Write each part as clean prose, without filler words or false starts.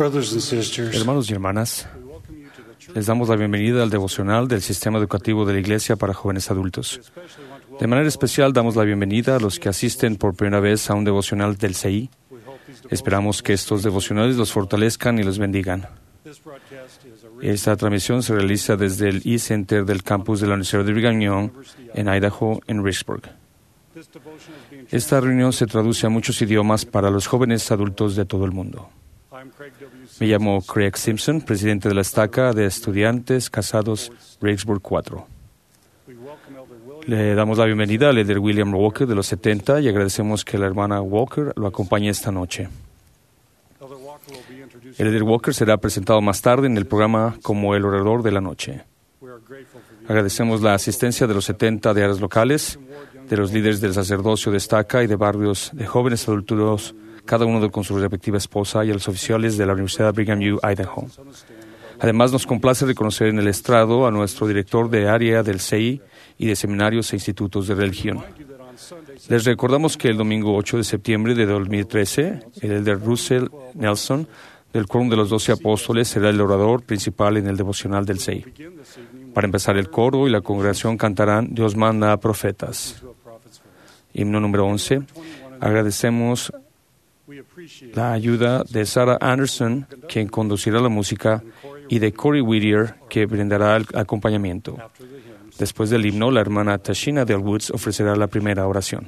Hermanos y hermanas, les damos la bienvenida al devocional del Sistema Educativo de la Iglesia para Jóvenes Adultos. De manera especial, damos la bienvenida a los que asisten por primera vez a un devocional del CI. Esperamos que estos devocionales los fortalezcan y los bendigan. Esta transmisión se realiza desde el e-Center del campus de la Universidad de Brigham Young en Idaho, en Richburg. Esta reunión se traduce a muchos idiomas para los jóvenes adultos de todo el mundo. Me llamo Craig Simpson, presidente de la estaca de estudiantes casados Richburg 4. Le damos la bienvenida al líder William Walker de los 70 y agradecemos que la hermana Walker lo acompañe esta noche. El líder Walker será presentado más tarde en el programa como el orador de la noche. Agradecemos la asistencia de los 70 de áreas locales, de los líderes del sacerdocio de estaca y de barrios de jóvenes adultos, cada uno con su respectiva esposa, y a los oficiales de la Universidad de Brigham Young, Idaho. Además, nos complace reconocer en el estrado a nuestro director de área del CI y de seminarios e institutos de religión. Les recordamos que el domingo 8 de septiembre de 2013, el elder Russell Nelson, del Quórum de los 12 Apóstoles, será el orador principal en el devocional del CI. Para empezar, el coro y la congregación cantarán Dios manda a profetas. Himno número 11. Agradecemos la ayuda de Sarah Anderson, quien conducirá la música, y de Corey Whittier, que brindará el acompañamiento. Después del himno, la hermana Tashina Del Woods ofrecerá la primera oración.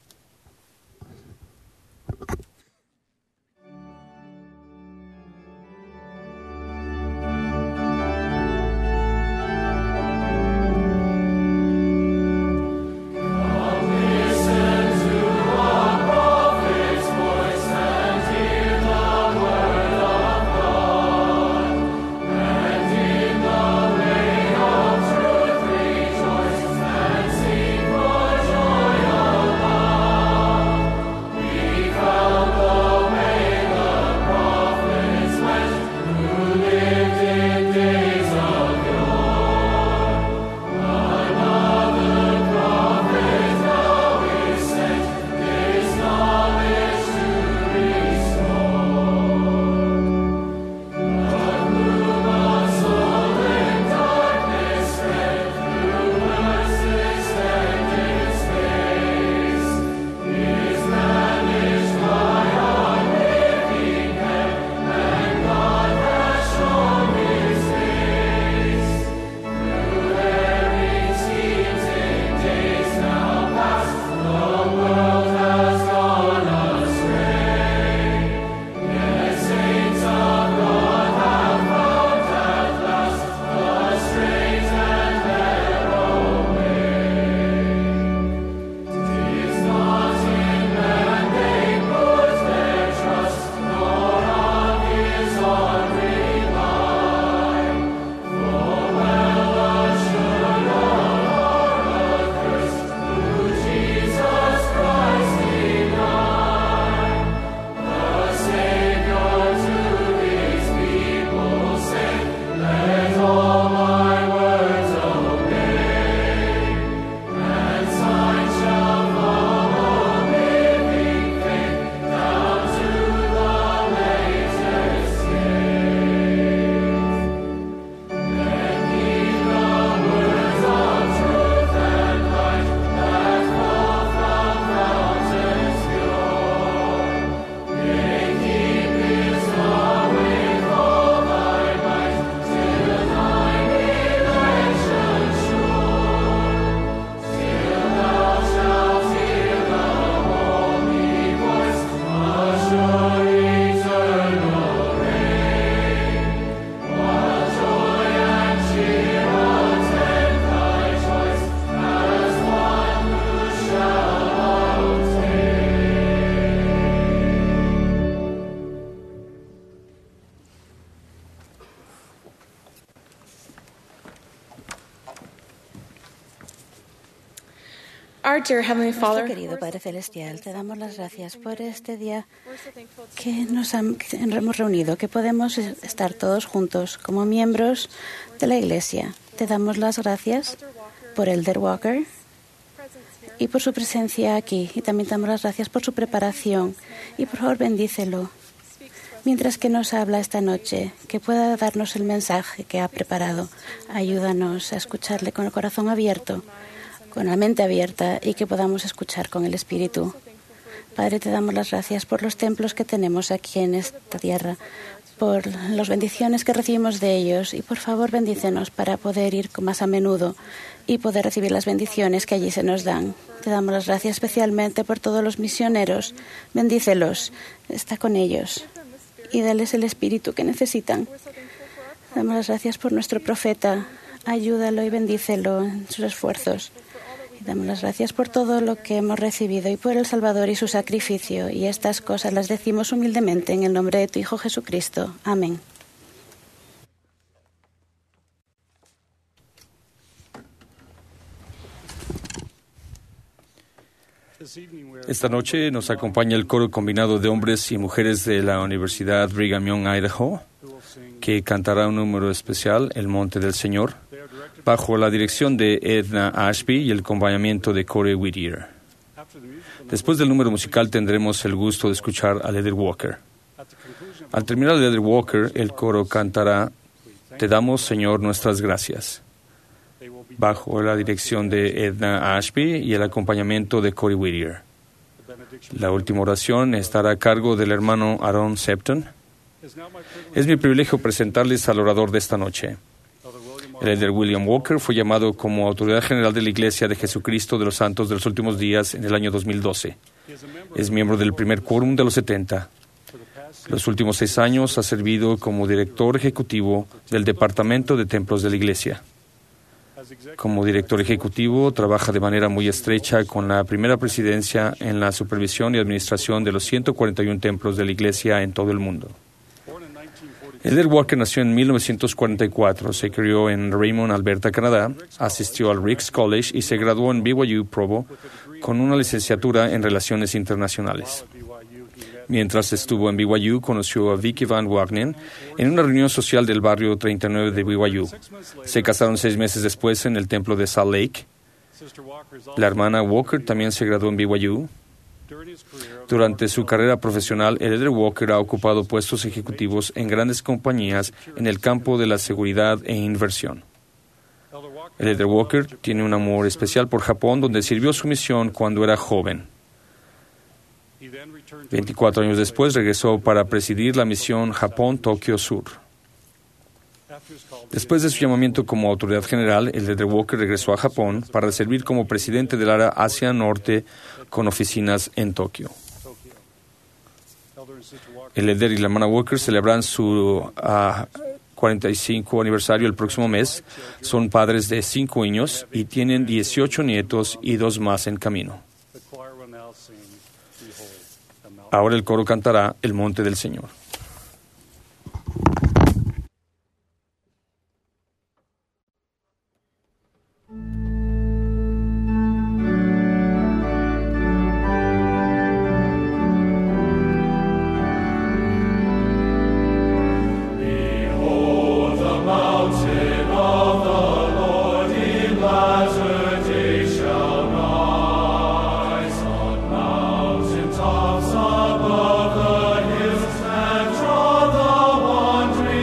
Nuestro querido Padre Celestial, te damos las gracias por este día que nos hemos reunido, que podemos estar todos juntos como miembros de la Iglesia. Te damos las gracias por Elder Walker y por su presencia aquí. Y también te damos las gracias por su preparación. Y por favor, bendícelo. mientras que nos habla esta noche, que pueda darnos el mensaje que ha preparado. Ayúdanos a escucharle con el corazón abierto, con la mente abierta, y que podamos escuchar con el Espíritu. Padre, te damos las gracias por los templos que tenemos aquí en esta tierra, por las bendiciones que recibimos de ellos, y por favor bendícenos para poder ir más a menudo y poder recibir las bendiciones que allí se nos dan. Te damos las gracias especialmente por todos los misioneros. Bendícelos, está con ellos y dales el espíritu que necesitan. Te damos las gracias por nuestro profeta. Ayúdalo y bendícelo en sus esfuerzos. Y damos las gracias por todo lo que hemos recibido y por el Salvador y su sacrificio. Y estas cosas las decimos humildemente en el nombre de tu Hijo Jesucristo. Amén. Esta noche nos acompaña el coro combinado de hombres y mujeres de la Universidad Brigham Young, Idaho, que cantará un número especial, El Monte del Señor, bajo la dirección de Edna Ashby y el acompañamiento de Corey Whittier. Después del número musical tendremos el gusto de escuchar a Leather Walker. Al terminar Leather Walker, el coro cantará Te damos, Señor, nuestras gracias, bajo la dirección de Edna Ashby y el acompañamiento de Corey Whittier. La última oración estará a cargo del hermano Aaron Septon. Es mi privilegio presentarles al orador de esta noche. El elder William Walker fue llamado como autoridad general de la Iglesia de Jesucristo de los Santos de los Últimos Días en el año 2012. Es miembro del primer quórum de los 70. Los últimos 6 años ha servido como director ejecutivo del Departamento de Templos de la Iglesia. Como director ejecutivo, trabaja de manera muy estrecha con la primera presidencia en la supervisión y administración de los 141 templos de la Iglesia en todo el mundo. Elder Walker nació en 1944, se crió en Raymond, Alberta, Canadá, asistió al Ricks College y se graduó en BYU Provo con una licenciatura en Relaciones Internacionales. Mientras estuvo en BYU, conoció a Vicky Van Wagenen en una reunión social del barrio 39 de BYU. Se casaron 6 meses después en el templo de Salt Lake. La hermana Walker también se graduó en BYU. Durante su carrera profesional, el elder Walker ha ocupado puestos ejecutivos en grandes compañías en el campo de la seguridad e inversión. El elder Walker tiene un amor especial por Japón, donde sirvió su misión cuando era joven. 24 años después regresó para presidir la misión Japón-Tokio Sur. Después de su llamamiento como autoridad general, el elder Walker regresó a Japón para servir como presidente del área Asia Norte con oficinas en Tokio. El elder y la hermana Walker celebran su 45 aniversario el próximo mes. Son padres de 5 niños y tienen 18 nietos y 2 más en camino. Ahora el coro cantará El Monte del Señor. Above the hills and draw the wandering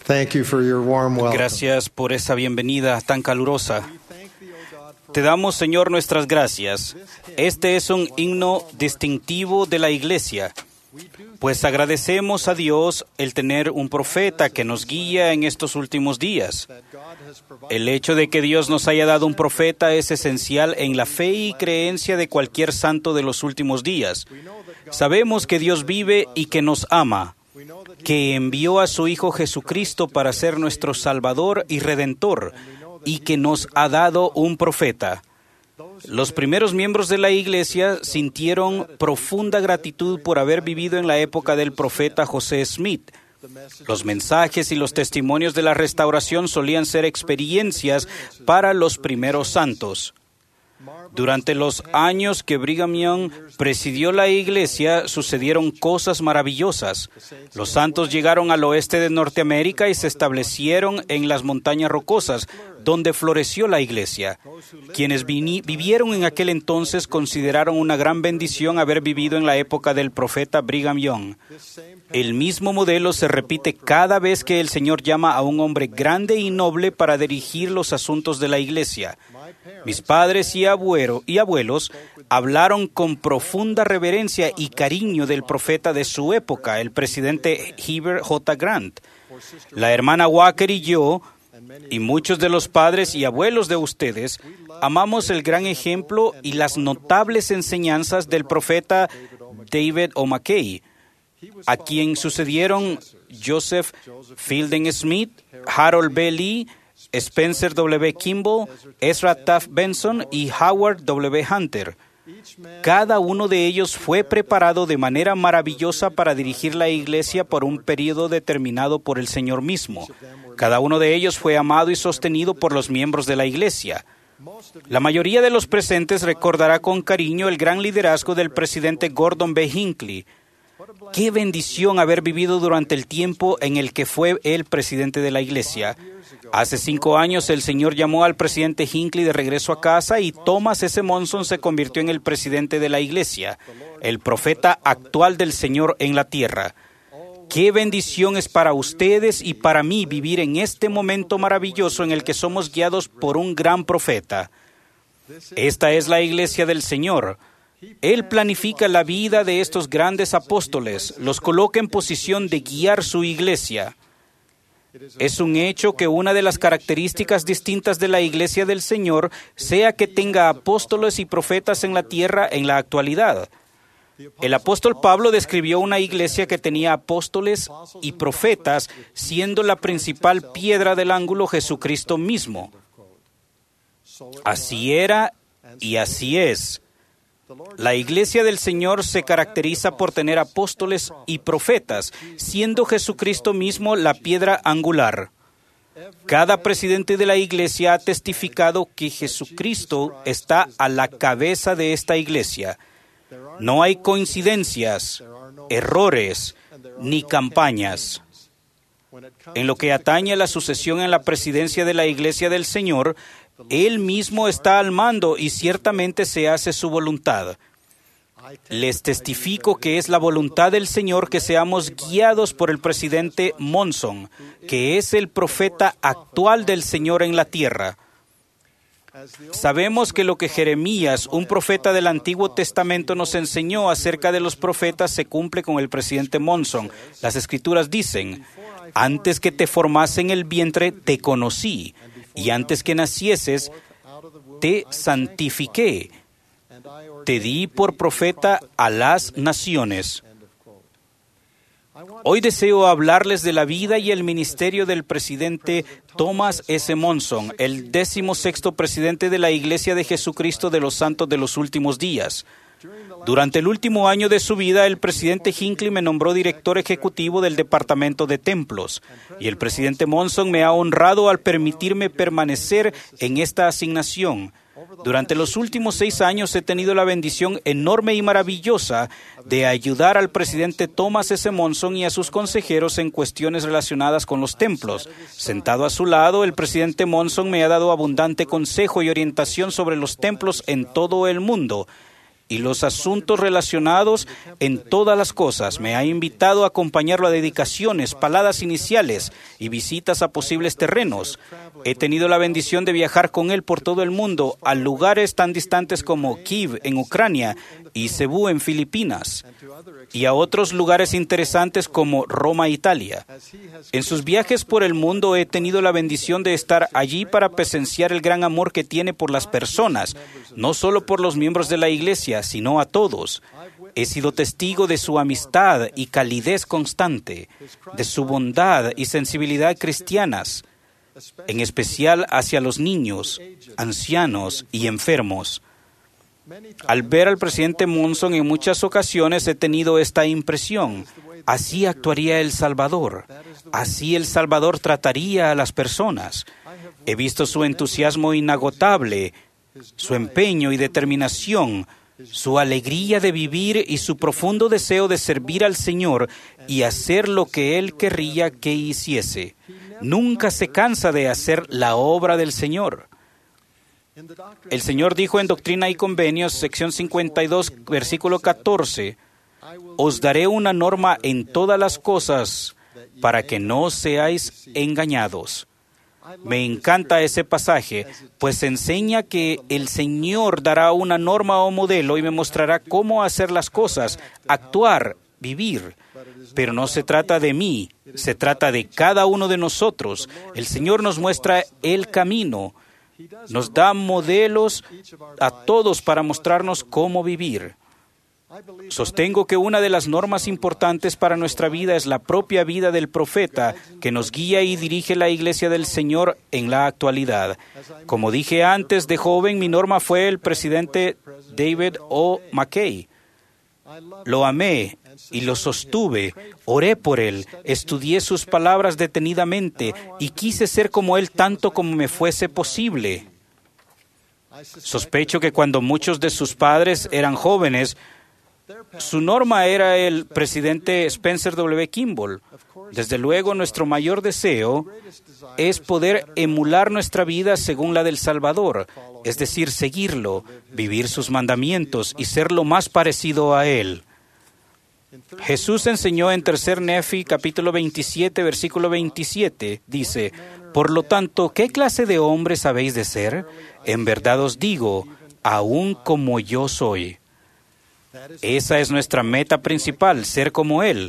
Gracias por esa bienvenida tan calurosa. Te damos, Señor, nuestras gracias. Este es un himno distintivo de la Iglesia, pues agradecemos a Dios el tener un profeta que nos guía en estos últimos días. El hecho de que Dios nos haya dado un profeta es esencial en la fe y creencia de cualquier santo de los últimos días. Sabemos que Dios vive y que nos ama, que envió a su Hijo Jesucristo para ser nuestro Salvador y Redentor, y que nos ha dado un profeta. Los primeros miembros de la Iglesia sintieron profunda gratitud por haber vivido en la época del profeta José Smith. Los mensajes y los testimonios de la restauración solían ser experiencias para los primeros santos. Durante los años que Brigham Young presidió la Iglesia, sucedieron cosas maravillosas. Los santos llegaron al oeste de Norteamérica y se establecieron en las montañas rocosas, donde floreció la Iglesia. Quienes vivieron en aquel entonces consideraron una gran bendición haber vivido en la época del profeta Brigham Young. El mismo modelo se repite cada vez que el Señor llama a un hombre grande y noble para dirigir los asuntos de la Iglesia. Mis padres y abuelos hablaron con profunda reverencia y cariño del profeta de su época, el presidente Heber J. Grant. La hermana Walker y yo, y muchos de los padres y abuelos de ustedes, amamos el gran ejemplo y las notables enseñanzas del profeta David O. McKay, a quien sucedieron Joseph Fielding Smith, Harold B. Lee, Spencer W. Kimball, Ezra Taft Benson y Howard W. Hunter. Cada uno de ellos fue preparado de manera maravillosa para dirigir la Iglesia por un periodo determinado por el Señor mismo. Cada uno de ellos fue amado y sostenido por los miembros de la Iglesia. La mayoría de los presentes recordará con cariño el gran liderazgo del presidente Gordon B. Hinckley. Qué bendición haber vivido durante el tiempo en el que fue el presidente de la Iglesia. Hace 5 años el Señor llamó al presidente Hinckley de regreso a casa y Thomas S. Monson se convirtió en el presidente de la Iglesia, el profeta actual del Señor en la tierra. Qué bendición es para ustedes y para mí vivir en este momento maravilloso en el que somos guiados por un gran profeta. Esta es la Iglesia del Señor. Él planifica la vida de estos grandes apóstoles, los coloca en posición de guiar su Iglesia. Es un hecho que una de las características distintas de la Iglesia del Señor sea que tenga apóstoles y profetas en la tierra en la actualidad. El apóstol Pablo describió una iglesia que tenía apóstoles y profetas, siendo la principal piedra del ángulo Jesucristo mismo. Así era y así es. La Iglesia del Señor se caracteriza por tener apóstoles y profetas, siendo Jesucristo mismo la piedra angular. Cada presidente de la Iglesia ha testificado que Jesucristo está a la cabeza de esta Iglesia. No hay coincidencias, errores, ni campañas. En lo que atañe a la sucesión en la presidencia de la Iglesia del Señor, Él mismo está al mando y ciertamente se hace su voluntad. Les testifico que es la voluntad del Señor que seamos guiados por el presidente Monson, que es el profeta actual del Señor en la tierra. Sabemos que lo que Jeremías, un profeta del Antiguo Testamento, nos enseñó acerca de los profetas se cumple con el presidente Monson. Las Escrituras dicen: antes que te formase en el vientre, te conocí, y antes que nacieses, te santifiqué. Te di por profeta a las naciones. Hoy deseo hablarles de la vida y el ministerio del presidente Thomas S. Monson, el 16º presidente de la Iglesia de Jesucristo de los Santos de los Últimos Días. Durante el último año de su vida, el presidente Hinckley me nombró director ejecutivo del Departamento de Templos, y el presidente Monson me ha honrado al permitirme permanecer en esta asignación. Durante los últimos 6 años he tenido la bendición enorme y maravillosa de ayudar al presidente Thomas S. Monson y a sus consejeros en cuestiones relacionadas con los templos. Sentado a su lado, el presidente Monson me ha dado abundante consejo y orientación sobre los templos en todo el mundo. y los asuntos relacionados en todas las cosas. Me ha invitado a acompañarlo a dedicaciones, paladas iniciales y visitas a posibles terrenos. He tenido la bendición de viajar con él por todo el mundo, a lugares tan distantes como Kiev en Ucrania y Cebú en Filipinas, y a otros lugares interesantes como Roma, Italia. En sus viajes por el mundo he tenido la bendición de estar allí para presenciar el gran amor que tiene por las personas, no solo por los miembros de la iglesia, sino a todos. He sido testigo de su amistad y calidez constante, de su bondad y sensibilidad cristianas, en especial hacia los niños, ancianos y enfermos. Al ver al presidente Monson en muchas ocasiones he tenido esta impresión. Así actuaría El Salvador. Así El Salvador trataría a las personas. He visto su entusiasmo inagotable, su empeño y determinación, su alegría de vivir y su profundo deseo de servir al Señor y hacer lo que Él querría que hiciese. Nunca se cansa de hacer la obra del Señor. El Señor dijo en Doctrina y Convenios, sección 52, versículo 14, «Os daré una norma en todas las cosas para que no seáis engañados». Me encanta ese pasaje, pues enseña que el Señor dará una norma o modelo y me mostrará cómo hacer las cosas, actuar, vivir. Pero no se trata de mí, se trata de cada uno de nosotros. El Señor nos muestra el camino, nos da modelos a todos para mostrarnos cómo vivir. Sostengo que una de las normas importantes para nuestra vida es la propia vida del profeta, que nos guía y dirige la iglesia del Señor en la actualidad. Como dije antes, de joven, mi norma fue el presidente David O. McKay. Lo amé y lo sostuve, oré por él, estudié sus palabras detenidamente y quise ser como él tanto como me fuese posible. Sospecho que cuando muchos de sus padres eran jóvenes, su norma era el presidente Spencer W. Kimball. Desde luego, nuestro mayor deseo es poder emular nuestra vida según la del Salvador, es decir, seguirlo, vivir sus mandamientos y ser lo más parecido a Él. Jesús enseñó en 3 Nefi, capítulo 27, versículo 27, dice, «Por lo tanto, ¿qué clase de hombres habéis de ser? En verdad os digo, aún como yo soy». Esa es nuestra meta principal, ser como Él.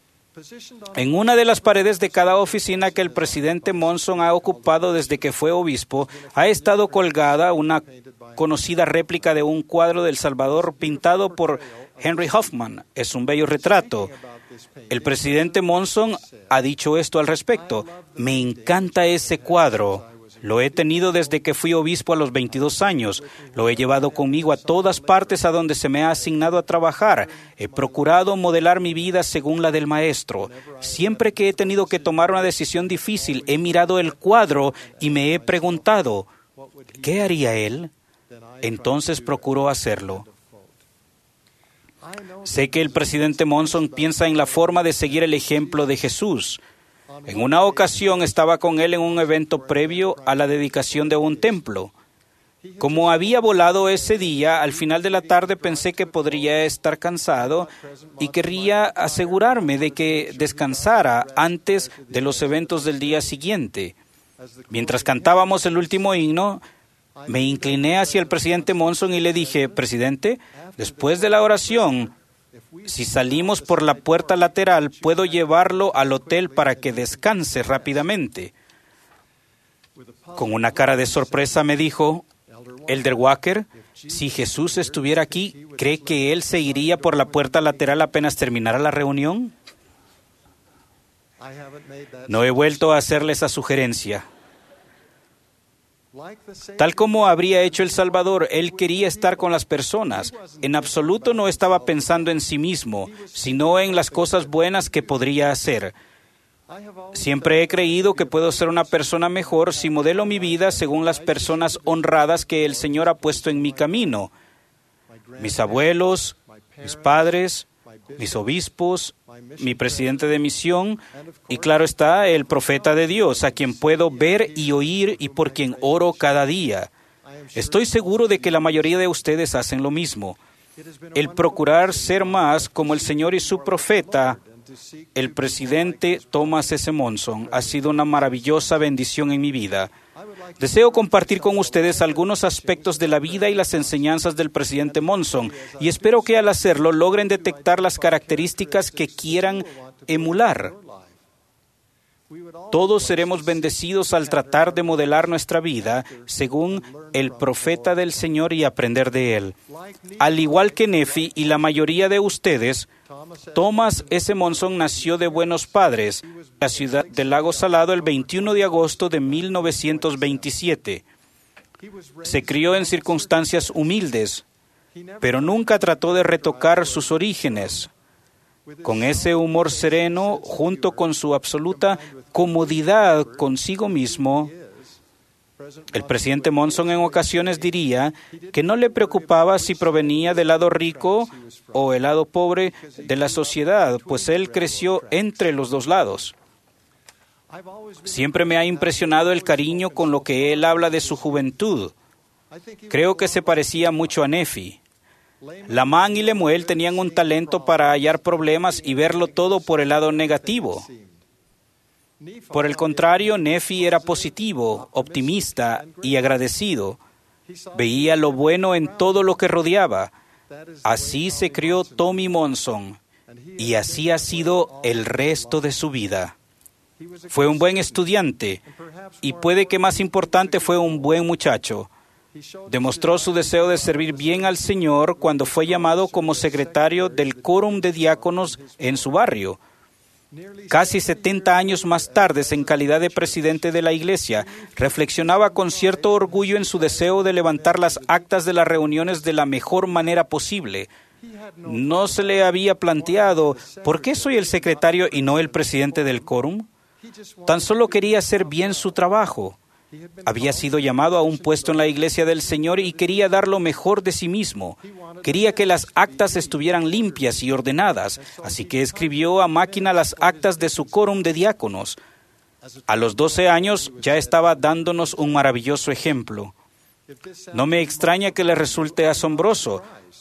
En una de las paredes de cada oficina que el presidente Monson ha ocupado desde que fue obispo, ha estado colgada una conocida réplica de un cuadro del Salvador pintado por Henry Hoffman. Es un bello retrato. El presidente Monson ha dicho esto al respecto. «Me encanta ese cuadro. Lo he tenido desde que fui obispo a los 22 años. Lo he llevado conmigo a todas partes a donde se me ha asignado a trabajar. He procurado modelar mi vida según la del maestro. Siempre que he tenido que tomar una decisión difícil, he mirado el cuadro y me he preguntado, ¿qué haría él? Entonces procuro hacerlo». Sé que el presidente Monson piensa en la forma de seguir el ejemplo de Jesús. En una ocasión estaba con él en un evento previo a la dedicación de un templo. Como había volado ese día, al final de la tarde pensé que podría estar cansado y querría asegurarme de que descansara antes de los eventos del día siguiente. Mientras cantábamos el último himno, me incliné hacia el presidente Monson y le dije, «Presidente, después de la oración, si salimos por la puerta lateral, puedo llevarlo al hotel para que descanse rápidamente». Con una cara de sorpresa me dijo, «Elder Walker, si Jesús estuviera aquí, ¿cree que Él se iría por la puerta lateral apenas terminara la reunión?» No he vuelto a hacerle esa sugerencia. Tal como habría hecho El Salvador, él quería estar con las personas. En absoluto no estaba pensando en sí mismo, sino en las cosas buenas que podría hacer. Siempre he creído que puedo ser una persona mejor si modelo mi vida según las personas honradas que el Señor ha puesto en mi camino. Mis abuelos, mis padres, mis obispos, mi presidente de misión y, claro está, el profeta de Dios, a quien puedo ver y oír y por quien oro cada día. Estoy seguro de que la mayoría de ustedes hacen lo mismo. El procurar ser más como el Señor y su profeta, el presidente Thomas S. Monson, ha sido una maravillosa bendición en mi vida. Deseo compartir con ustedes algunos aspectos de la vida y las enseñanzas del presidente Monson, y espero que al hacerlo logren detectar las características que quieran emular. Todos seremos bendecidos al tratar de modelar nuestra vida según el profeta del Señor y aprender de él. Al igual que Nefi y la mayoría de ustedes, Thomas S. Monson nació de buenos padres en la ciudad del Lago Salado el 21 de agosto de 1927. Se crió en circunstancias humildes, pero nunca trató de retocar sus orígenes. Con ese humor sereno, junto con su absoluta comodidad consigo mismo, el presidente Monson en ocasiones diría que no le preocupaba si provenía del lado rico o el lado pobre de la sociedad, pues él creció entre los dos lados. Siempre me ha impresionado el cariño con lo que él habla de su juventud. Creo que se parecía mucho a Nefi. Lamán y Lemuel tenían un talento para hallar problemas y verlo todo por el lado negativo. Por el contrario, Nefi era positivo, optimista y agradecido. Veía lo bueno en todo lo que rodeaba. Así se crió Tommy Monson, y así ha sido el resto de su vida. Fue un buen estudiante, y puede que más importante, fue un buen muchacho. Demostró su deseo de servir bien al Señor cuando fue llamado como secretario del quórum de diáconos en su barrio. Casi 70 años más tarde, en calidad de presidente de la iglesia, reflexionaba con cierto orgullo en su deseo de levantar las actas de las reuniones de la mejor manera posible. No se le había planteado, ¿por qué soy el secretario y no el presidente del quórum? Tan solo quería hacer bien su trabajo. Había sido llamado a un puesto en la iglesia del Señor y quería dar lo mejor de sí mismo. Quería que las actas estuvieran limpias y ordenadas, así que escribió a máquina las actas de su quórum de diáconos. A los 12 años ya estaba dándonos un maravilloso ejemplo. No me extraña que le resulte asombroso.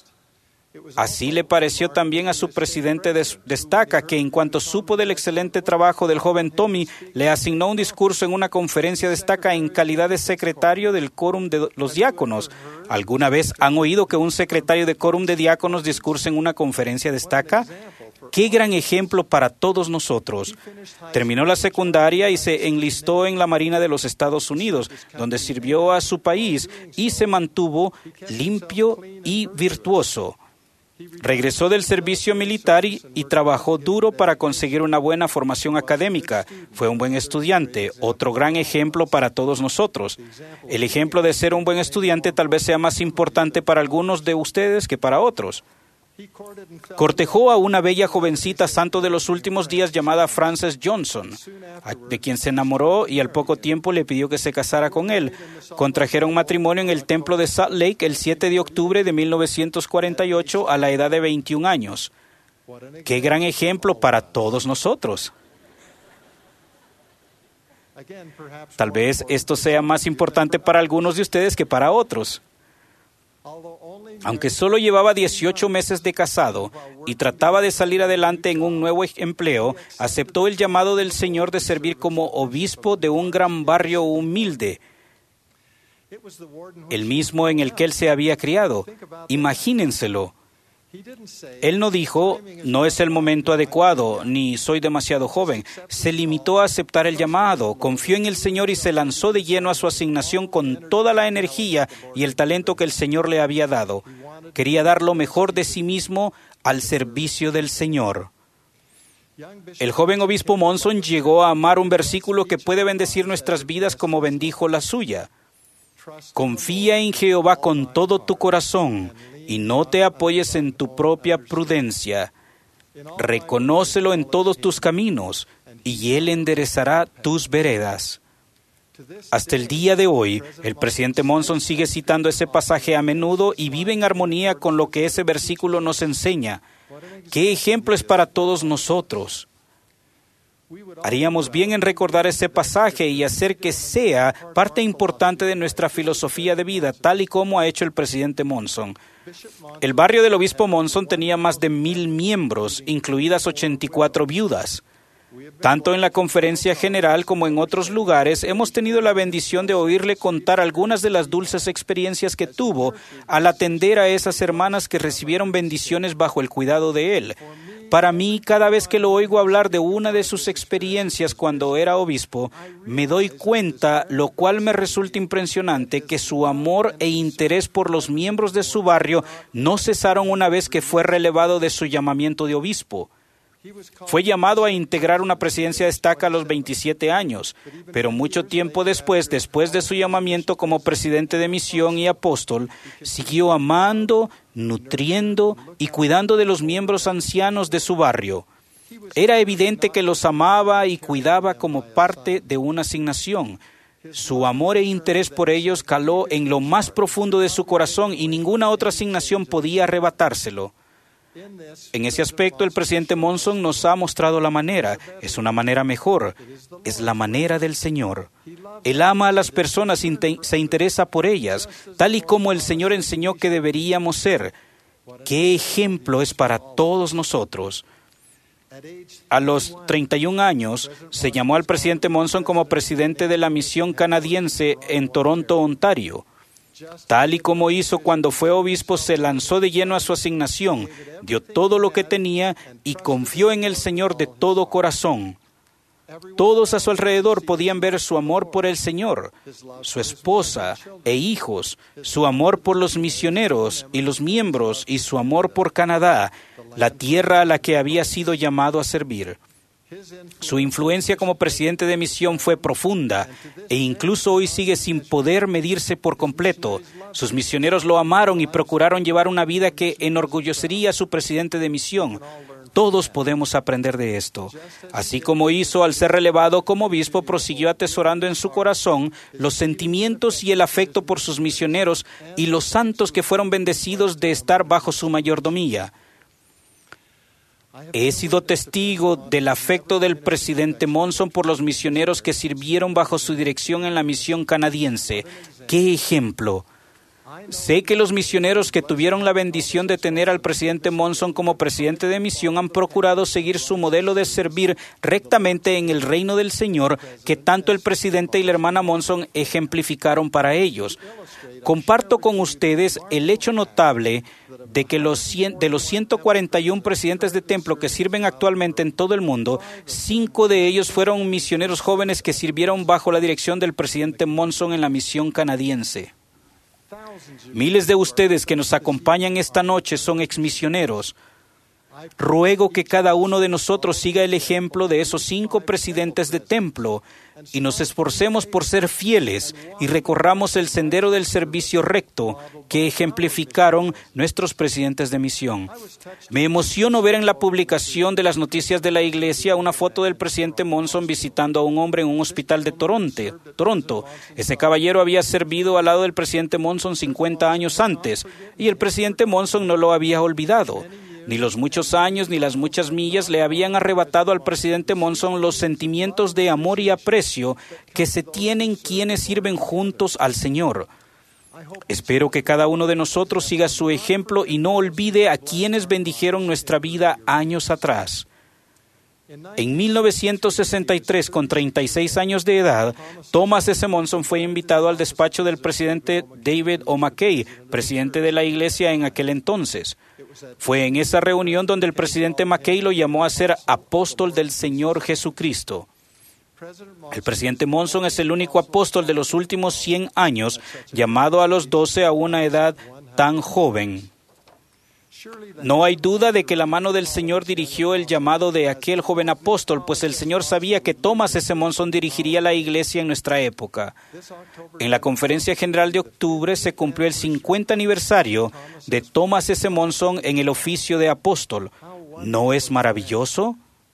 Así le pareció también a su presidente de Estaca, que en cuanto supo del excelente trabajo del joven Tommy, le asignó un discurso en una conferencia de Estaca en calidad de secretario del quórum de los diáconos. ¿Alguna vez han oído que un secretario de quórum de diáconos discurse en una conferencia de Estaca? ¡Qué gran ejemplo para todos nosotros! Terminó la secundaria y se enlistó en la Marina de los Estados Unidos, donde sirvió a su país y se mantuvo limpio y virtuoso. Regresó del servicio militar y trabajó duro para conseguir una buena formación académica. Fue un buen estudiante, otro gran ejemplo para todos nosotros. El ejemplo de ser un buen estudiante tal vez sea más importante para algunos de ustedes que para otros. Cortejó a una bella jovencita santo de los últimos días llamada Frances Johnson, de quien se enamoró y al poco tiempo le pidió que se casara con él. Contrajeron matrimonio en el templo de Salt Lake el 7 de octubre de 1948 a la edad de 21 años. ¡Qué gran ejemplo para todos nosotros! Tal vez esto sea más importante para algunos de ustedes que para otros. Aunque solo llevaba 18 meses de casado y trataba de salir adelante en un nuevo empleo, aceptó el llamado del Señor de servir como obispo de un gran barrio humilde, el mismo en el que él se había criado. Imagínenselo. Él no dijo, no es el momento adecuado, ni soy demasiado joven. Se limitó a aceptar el llamado, confió en el Señor y se lanzó de lleno a su asignación con toda la energía y el talento que el Señor le había dado. Quería dar lo mejor de sí mismo al servicio del Señor. El joven obispo Monson llegó a amar un versículo que puede bendecir nuestras vidas como bendijo la suya. Confía en Jehová con todo tu corazón y no te apoyes en tu propia prudencia. Reconócelo en todos tus caminos, y Él enderezará tus veredas. Hasta el día de hoy, el presidente Monson sigue citando ese pasaje a menudo y vive en armonía con lo que ese versículo nos enseña. ¡Qué ejemplo es para todos nosotros! Haríamos bien en recordar ese pasaje y hacer que sea parte importante de nuestra filosofía de vida, tal y como ha hecho el presidente Monson. El barrio del obispo Monson tenía más de 1,000 miembros, incluidas 84 viudas. Tanto en la conferencia general como en otros lugares, hemos tenido la bendición de oírle contar algunas de las dulces experiencias que tuvo al atender a esas hermanas que recibieron bendiciones bajo el cuidado de él. Para mí, cada vez que lo oigo hablar de una de sus experiencias cuando era obispo, me doy cuenta, lo cual me resulta impresionante, que su amor e interés por los miembros de su barrio no cesaron una vez que fue relevado de su llamamiento de obispo. Fue llamado a integrar una presidencia de estaca a los 27 años, pero mucho tiempo después de su llamamiento como presidente de misión y apóstol, siguió amando, nutriendo y cuidando de los miembros ancianos de su barrio. Era evidente que los amaba y cuidaba como parte de una asignación. Su amor e interés por ellos caló en lo más profundo de su corazón y ninguna otra asignación podía arrebatárselo. En ese aspecto, el presidente Monson nos ha mostrado la manera. Es una manera mejor. Es la manera del Señor. Él ama a las personas y se interesa por ellas, tal y como el Señor enseñó que deberíamos ser. ¡Qué ejemplo es para todos nosotros! A los 31 años, se llamó al presidente Monson como presidente de la misión canadiense en Toronto, Ontario. Tal y como hizo cuando fue obispo, se lanzó de lleno a su asignación, dio todo lo que tenía y confió en el Señor de todo corazón. Todos a su alrededor podían ver su amor por el Señor, su esposa e hijos, su amor por los misioneros y los miembros y su amor por Canadá, la tierra a la que había sido llamado a servir. Su influencia como presidente de misión fue profunda e incluso hoy sigue sin poder medirse por completo. Sus misioneros lo amaron y procuraron llevar una vida que enorgullecería a su presidente de misión. Todos podemos aprender de esto. Así como hizo al ser relevado como obispo, prosiguió atesorando en su corazón los sentimientos y el afecto por sus misioneros y los santos que fueron bendecidos de estar bajo su mayordomía. He sido testigo del afecto del presidente Monson por los misioneros que sirvieron bajo su dirección en la misión canadiense. ¡Qué ejemplo! Sé que los misioneros que tuvieron la bendición de tener al presidente Monson como presidente de misión han procurado seguir su modelo de servir rectamente en el reino del Señor que tanto el presidente y la hermana Monson ejemplificaron para ellos. Comparto con ustedes el hecho notable de que de los 141 presidentes de templo que sirven actualmente en todo el mundo, 5 de ellos fueron misioneros jóvenes que sirvieron bajo la dirección del presidente Monson en la misión canadiense. Miles de ustedes que nos acompañan esta noche son exmisioneros. Ruego que cada uno de nosotros siga el ejemplo de esos 5 presidentes de templo y nos esforcemos por ser fieles y recorramos el sendero del servicio recto que ejemplificaron nuestros presidentes de misión. Me emociono ver en la publicación de las noticias de la iglesia una foto del presidente Monson visitando a un hombre en un hospital de Toronto. Ese caballero había servido al lado del presidente Monson 50 años antes y el presidente Monson no lo había olvidado. Ni los muchos años ni las muchas millas le habían arrebatado al presidente Monson los sentimientos de amor y aprecio que se tienen quienes sirven juntos al Señor. Espero que cada uno de nosotros siga su ejemplo y no olvide a quienes bendijeron nuestra vida años atrás. En 1963, con 36 años de edad, Thomas S. Monson fue invitado al despacho del presidente David O. McKay, presidente de la iglesia en aquel entonces. Fue en esa reunión donde el presidente McKay lo llamó a ser apóstol del Señor Jesucristo. El presidente Monson es el único apóstol de los últimos 100 años llamado a los 12 a una edad tan joven. No hay duda de que la mano del Señor dirigió el llamado de aquel joven apóstol, pues el Señor sabía que Thomas S. Monson dirigiría la iglesia en nuestra época. En la conferencia general de octubre se cumplió el 50 aniversario de Thomas S. Monson en el oficio de apóstol. ¿No es maravilloso?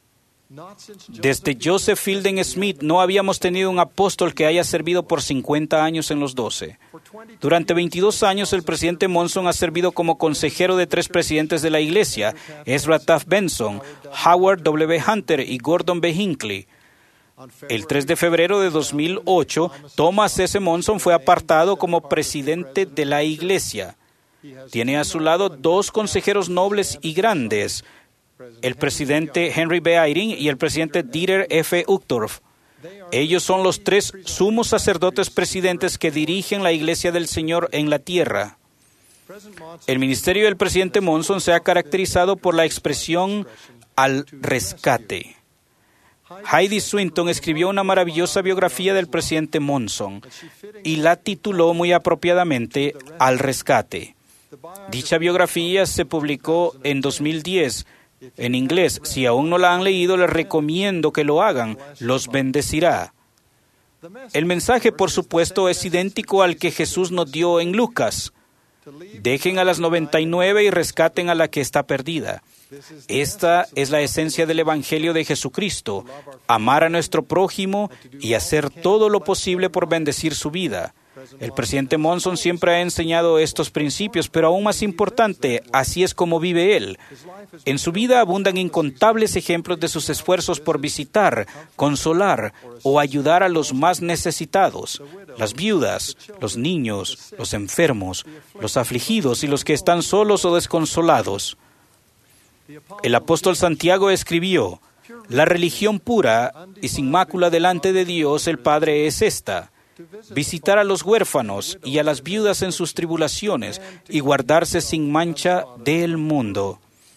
Desde Joseph Fielding Smith no habíamos tenido un apóstol que haya servido por 50 años en los 12. Durante 22 años el presidente Monson ha servido como consejero de 3 presidentes de la Iglesia, Ezra Taft Benson, Howard W. Hunter y Gordon B. Hinckley. El 3 de febrero de 2008, Thomas S. Monson fue apartado como presidente de la Iglesia. Tiene a su lado 2 consejeros nobles y grandes, el presidente Henry B. Eyring y el presidente Dieter F. Uchtdorf. Ellos son los 3 sumos sacerdotes presidentes que dirigen la Iglesia del Señor en la tierra. El ministerio del presidente Monson se ha caracterizado por la expresión al rescate. Heidi Swinton escribió una maravillosa biografía del presidente Monson y la tituló muy apropiadamente Al rescate. Dicha biografía se publicó en 2010 en inglés. Si aún no la han leído, les recomiendo que lo hagan. Los bendecirá. El mensaje, por supuesto, es idéntico al que Jesús nos dio en Lucas. Dejen a las 99 y rescaten a la que está perdida. Esta es la esencia del Evangelio de Jesucristo: amar a nuestro prójimo y hacer todo lo posible por bendecir su vida. El presidente Monson siempre ha enseñado estos principios, pero aún más importante, así es como vive él. En su vida abundan incontables ejemplos de sus esfuerzos por visitar, consolar o ayudar a los más necesitados, las viudas, los niños, los enfermos, los afligidos y los que están solos o desconsolados. El apóstol Santiago escribió: la religión pura y sin mácula delante de Dios el Padre es esta: visitar a los huérfanos y a las viudas en sus tribulaciones y guardarse sin mancha del mundo.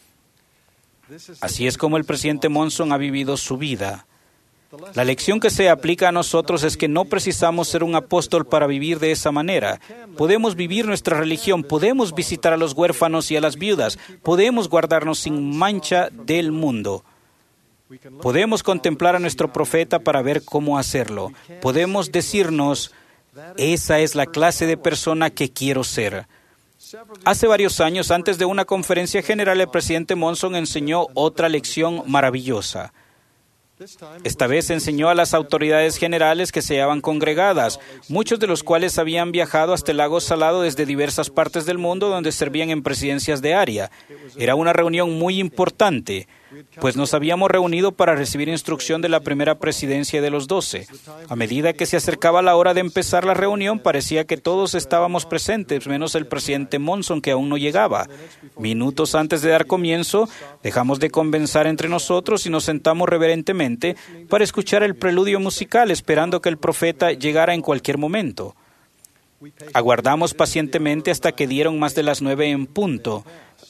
Así es como el presidente Monson ha vivido su vida. La lección que se aplica a nosotros es que no precisamos ser un apóstol para vivir de esa manera. Podemos vivir nuestra religión, podemos visitar a los huérfanos y a las viudas, podemos guardarnos sin mancha del mundo. Podemos contemplar a nuestro profeta para ver cómo hacerlo. Podemos decirnos: esa es la clase de persona que quiero ser. Hace varios años, antes de una conferencia general, el presidente Monson enseñó otra lección maravillosa. Esta vez enseñó a las autoridades generales que se hallaban congregadas, muchos de los cuales habían viajado hasta el lago Salado desde diversas partes del mundo donde servían en presidencias de área. Era una reunión muy importante, pues nos habíamos reunido para recibir instrucción de la primera presidencia de los 12. A medida que se acercaba la hora de empezar la reunión, parecía que todos estábamos presentes, menos el presidente Monson, que aún no llegaba. Minutos antes de dar comienzo, dejamos de conversar entre nosotros y nos sentamos reverentemente para escuchar el preludio musical, esperando que el profeta llegara en cualquier momento. Aguardamos pacientemente hasta que dieron más de las 9 en punto.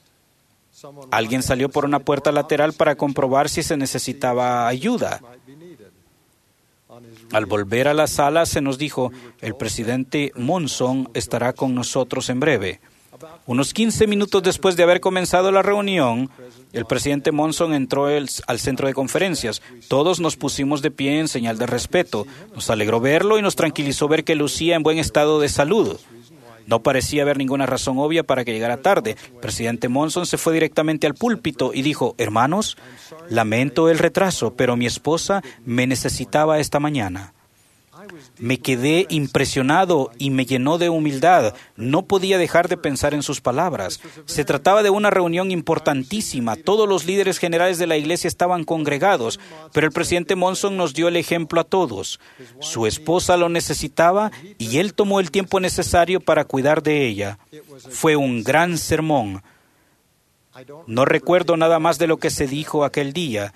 Alguien salió por una puerta lateral para comprobar si se necesitaba ayuda. Al volver a la sala se nos dijo: el presidente Monson estará con nosotros en breve. Unos 15 minutos después de haber comenzado la reunión, el presidente Monson entró al centro de conferencias. Todos nos pusimos de pie en señal de respeto. Nos alegró verlo y nos tranquilizó ver que lucía en buen estado de salud. No parecía haber ninguna razón obvia para que llegara tarde. El presidente Monson se fue directamente al púlpito y dijo: hermanos, lamento el retraso, pero mi esposa me necesitaba esta mañana. Me quedé impresionado y me llenó de humildad. No podía dejar de pensar en sus palabras. Se trataba de una reunión importantísima. Todos los líderes generales de la iglesia estaban congregados, pero el presidente Monson nos dio el ejemplo a todos. Su esposa lo necesitaba y él tomó el tiempo necesario para cuidar de ella. Fue un gran sermón. No recuerdo nada más de lo que se dijo aquel día,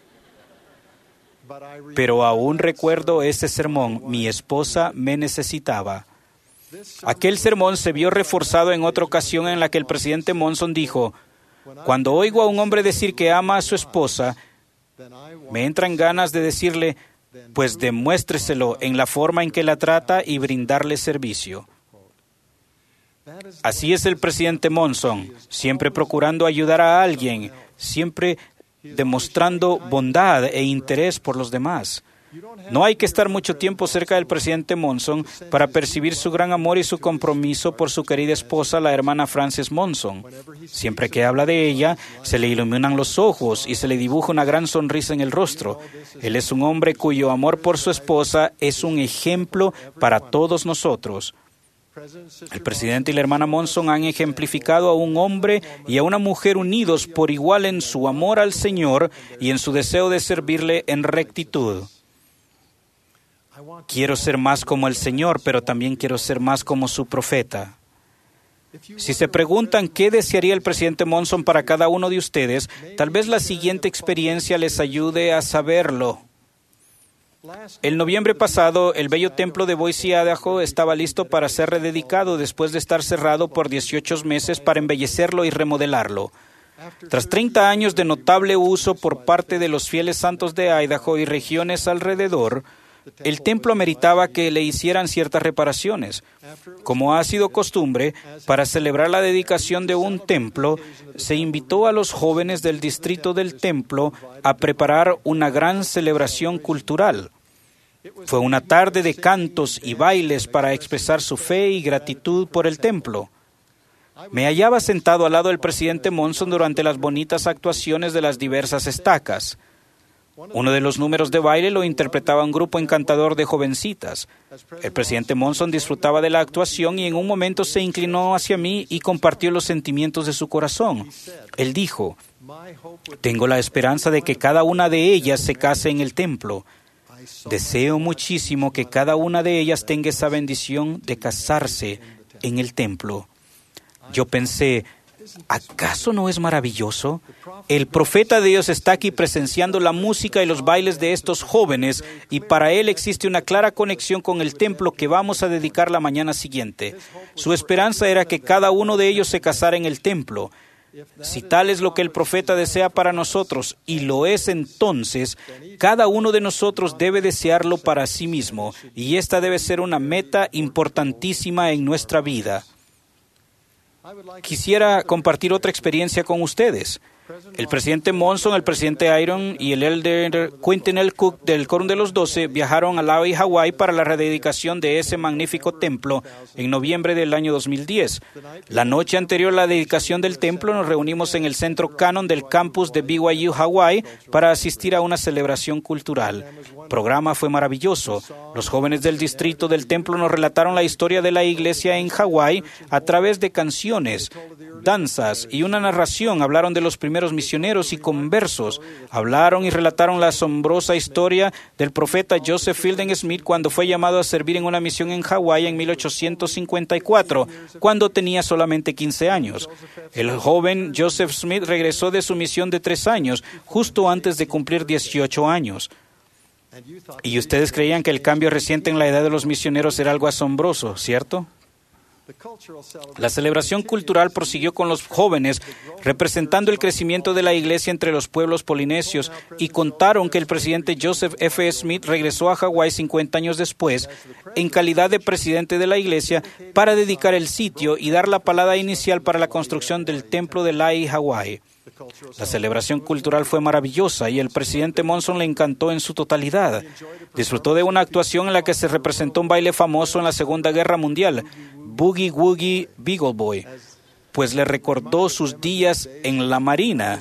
pero aún recuerdo ese sermón: mi esposa me necesitaba. Aquel sermón se vio reforzado en otra ocasión en la que el presidente Monson dijo: cuando oigo a un hombre decir que ama a su esposa, me entran ganas de decirle: pues demuéstreselo en la forma en que la trata y brindarle servicio. Así es el presidente Monson, siempre procurando ayudar a alguien, siempre demostrando bondad e interés por los demás. No hay que estar mucho tiempo cerca del presidente Monson para percibir su gran amor y su compromiso por su querida esposa, la hermana Frances Monson. Siempre que habla de ella, se le iluminan los ojos y se le dibuja una gran sonrisa en el rostro. Él es un hombre cuyo amor por su esposa es un ejemplo para todos nosotros. El presidente y la hermana Monson han ejemplificado a un hombre y a una mujer unidos por igual en su amor al Señor y en su deseo de servirle en rectitud. Quiero ser más como el Señor, pero también quiero ser más como su profeta. Si se preguntan qué desearía el presidente Monson para cada uno de ustedes, tal vez la siguiente experiencia les ayude a saberlo. El noviembre pasado, el bello templo de Boise, Idaho, estaba listo para ser rededicado después de estar cerrado por 18 meses para embellecerlo y remodelarlo. Tras 30 años de notable uso por parte de los fieles santos de Idaho y regiones alrededor, el templo ameritaba que le hicieran ciertas reparaciones. Como ha sido costumbre, para celebrar la dedicación de un templo, se invitó a los jóvenes del distrito del templo a preparar una gran celebración cultural. Fue una tarde de cantos y bailes para expresar su fe y gratitud por el templo. Me hallaba sentado al lado del presidente Monson durante las bonitas actuaciones de las diversas estacas. Uno de los números de baile lo interpretaba un grupo encantador de jovencitas. El presidente Monson disfrutaba de la actuación y en un momento se inclinó hacia mí y compartió los sentimientos de su corazón. Él dijo: «Tengo la esperanza de que cada una de ellas se case en el templo. Deseo muchísimo que cada una de ellas tenga esa bendición de casarse en el templo». Yo pensé, ¿acaso no es maravilloso? El profeta de Dios está aquí presenciando la música y los bailes de estos jóvenes y para él existe una clara conexión con el templo que vamos a dedicar la mañana siguiente. Su esperanza era que cada uno de ellos se casara en el templo. Si tal es lo que el profeta desea para nosotros, y lo es entonces, cada uno de nosotros debe desearlo para sí mismo, y esta debe ser una meta importantísima en nuestra vida. Quisiera compartir otra experiencia con ustedes. El presidente Monson, el presidente Iron y el elder Quentin L. Cook del Quórum de los 12 viajaron a Lahaina, Hawái para la rededicación de ese magnífico templo en noviembre del año 2010. La noche anterior a la dedicación del templo nos reunimos en el Centro Cannon del campus de BYU, Hawái, para asistir a una celebración cultural. El programa fue maravilloso. Los jóvenes del distrito del templo nos relataron la historia de la iglesia en Hawái a través de canciones, danzas y una narración. Hablaron de los primeros misioneros y conversos. Hablaron y relataron la asombrosa historia del profeta Joseph Fielding Smith cuando fue llamado a servir en una misión en Hawái en 1854, cuando tenía solamente 15 años. El joven Joseph Smith regresó de su misión de 3 años, justo antes de cumplir 18 años. Y ustedes creían que el cambio reciente en la edad de los misioneros era algo asombroso, ¿cierto? La celebración cultural prosiguió con los jóvenes, representando el crecimiento de la iglesia entre los pueblos polinesios, y contaron que el presidente Joseph F. Smith regresó a Hawái 50 años después, en calidad de presidente de la iglesia, para dedicar el sitio y dar la palabra inicial para la construcción del templo de Lahaina, Hawái. La celebración cultural fue maravillosa y el presidente Monson le encantó en su totalidad. Disfrutó de una actuación en la que se representó un baile famoso en la Segunda Guerra Mundial, Boogie Woogie Beagle Boy, pues le recordó sus días en la Marina.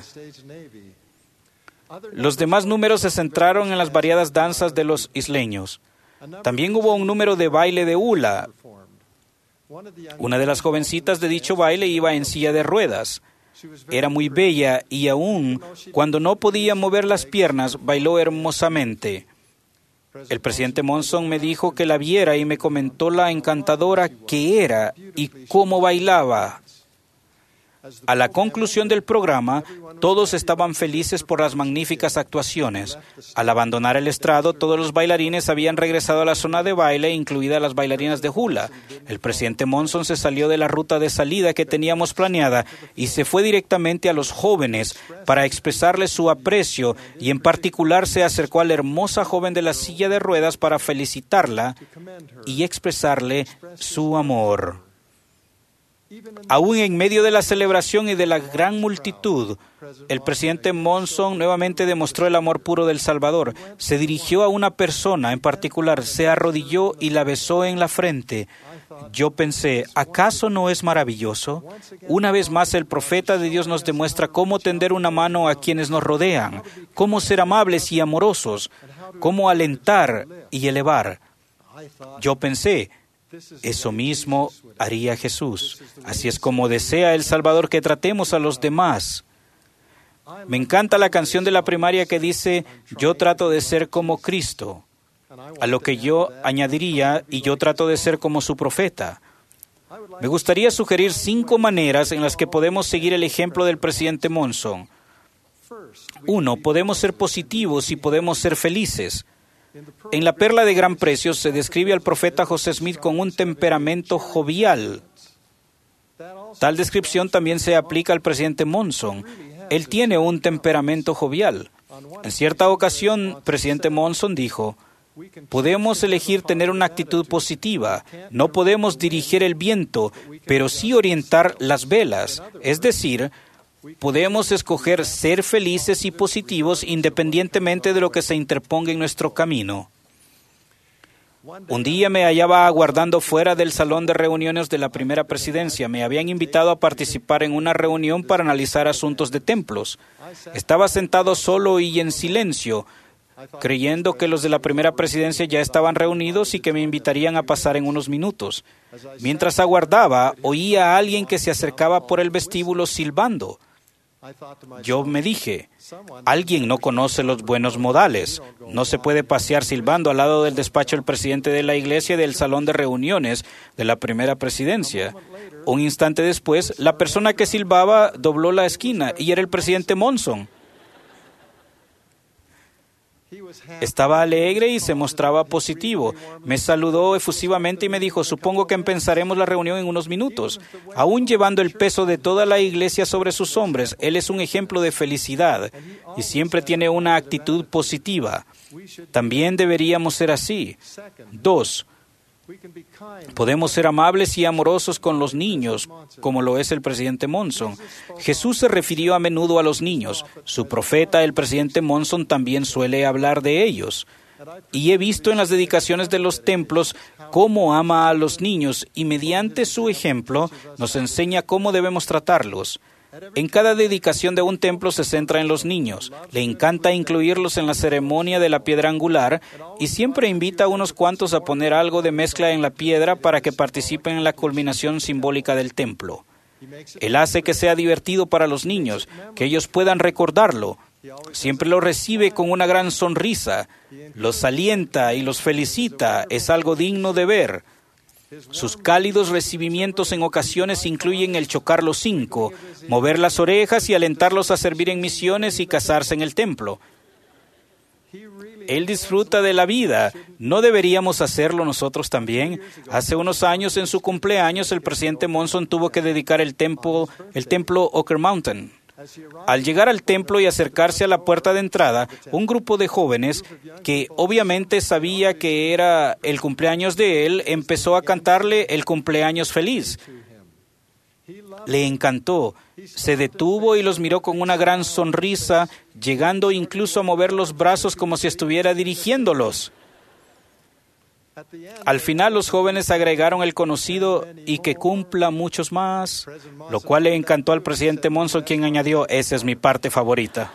Los demás números se centraron en las variadas danzas de los isleños. También hubo un número de baile de hula. Una de las jovencitas de dicho baile iba en silla de ruedas. Era muy bella y aún cuando no podía mover las piernas, bailó hermosamente. El presidente Monson me dijo que la viera y me comentó la encantadora que era y cómo bailaba. A la conclusión del programa, todos estaban felices por las magníficas actuaciones. Al abandonar el estrado, todos los bailarines habían regresado a la zona de baile, incluidas las bailarinas de hula. El presidente Monson se salió de la ruta de salida que teníamos planeada y se fue directamente a los jóvenes para expresarles su aprecio, y en particular se acercó a la hermosa joven de la silla de ruedas para felicitarla y expresarle su amor. Aún en medio de la celebración y de la gran multitud, el presidente Monson nuevamente demostró el amor puro del Salvador. Se dirigió a una persona en particular, se arrodilló y la besó en la frente. Yo pensé, ¿acaso no es maravilloso? Una vez más, el profeta de Dios nos demuestra cómo tender una mano a quienes nos rodean, cómo ser amables y amorosos, cómo alentar y elevar. Yo pensé, eso mismo haría Jesús. Así es como desea el Salvador que tratemos a los demás. Me encanta la canción de la primaria que dice, yo trato de ser como Cristo. A lo que yo añadiría, y yo trato de ser como su profeta. Me gustaría sugerir 5 maneras en las que podemos seguir el ejemplo del presidente Monson. 1. Podemos ser positivos y podemos ser felices. En La Perla de Gran Precio se describe al profeta José Smith con un temperamento jovial. Tal descripción también se aplica al presidente Monson. Él tiene un temperamento jovial. En cierta ocasión, presidente Monson dijo, podemos elegir tener una actitud positiva. No podemos dirigir el viento, pero sí orientar las velas. Es decir, podemos escoger ser felices y positivos independientemente de lo que se interponga en nuestro camino. Un día me hallaba aguardando fuera del salón de reuniones de la primera presidencia. Me habían invitado a participar en una reunión para analizar asuntos de templos. Estaba sentado solo y en silencio, creyendo que los de la primera presidencia ya estaban reunidos y que me invitarían a pasar en unos minutos. Mientras aguardaba, oía a alguien que se acercaba por el vestíbulo silbando. Yo me dije, alguien no conoce los buenos modales. No se puede pasear silbando al lado del despacho del presidente de la iglesia y del salón de reuniones de la primera presidencia. Un instante después, la persona que silbaba dobló la esquina y era el presidente Monson. Estaba alegre y se mostraba positivo. Me saludó efusivamente y me dijo, supongo que empezaremos la reunión en unos minutos. Aún llevando el peso de toda la iglesia sobre sus hombros, él es un ejemplo de felicidad y siempre tiene una actitud positiva. También deberíamos ser así. 2. Podemos ser amables y amorosos con los niños, como lo es el presidente Monson. Jesús se refirió a menudo a los niños. Su profeta, el presidente Monson, también suele hablar de ellos. Y he visto en las dedicaciones de los templos cómo ama a los niños y mediante su ejemplo nos enseña cómo debemos tratarlos. En cada dedicación de un templo se centra en los niños. Le encanta incluirlos en la ceremonia de la piedra angular y siempre invita a unos cuantos a poner algo de mezcla en la piedra para que participen en la culminación simbólica del templo. Él hace que sea divertido para los niños, que ellos puedan recordarlo. Siempre los recibe con una gran sonrisa, los alienta y los felicita. Es algo digno de ver. Sus cálidos recibimientos en ocasiones incluyen el chocar los 5, mover las orejas y alentarlos a servir en misiones y casarse en el templo. Él disfruta de la vida. ¿No deberíamos hacerlo nosotros también? Hace unos años, en su cumpleaños, el presidente Monson tuvo que dedicar el templo Ocker Mountain. Al llegar al templo y acercarse a la puerta de entrada, un grupo de jóvenes, que obviamente sabía que era el cumpleaños de él, empezó a cantarle el cumpleaños feliz. Le encantó. Se detuvo y los miró con una gran sonrisa, llegando incluso a mover los brazos como si estuviera dirigiéndolos. Al final, los jóvenes agregaron el conocido "y que cumpla muchos más", lo cual le encantó al presidente Monson, quien añadió, "esa es mi parte favorita".